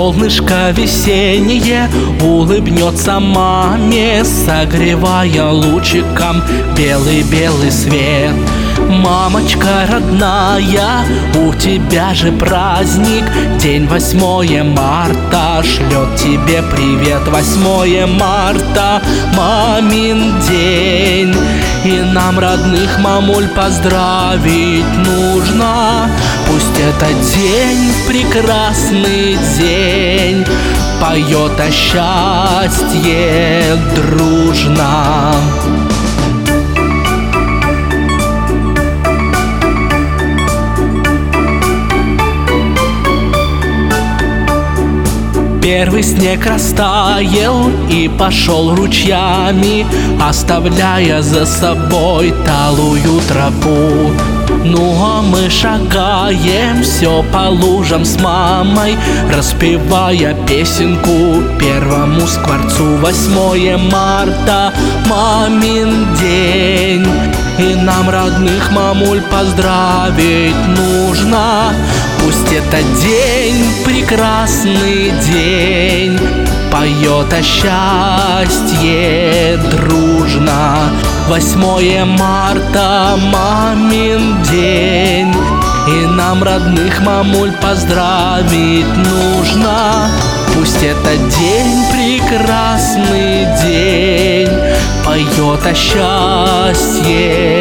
солнышко весеннее улыбнется маме, согревая лучиком белый-белый свет. Мамочка родная, у тебя же праздник, день 8 марта шлет тебе привет. 8 марта, мамин день, и нам родных мамуль поздравить нужно. Пусть этот день, прекрасный день, поет о счастье дружно. Первый снег растаял и пошел ручьями, оставляя за собой талую тропу. Ну а мы шагаем все по лужам с мамой, распевая песенку первому скворцу. 8 марта, мамин день, и нам родных мамуль поздравить нужно. Пусть этот день, прекрасный день, поет о счастье дружно. 8 марта, мамин день, и нам родных мамуль поздравить нужно. Пусть этот день, прекрасный день, поет о счастье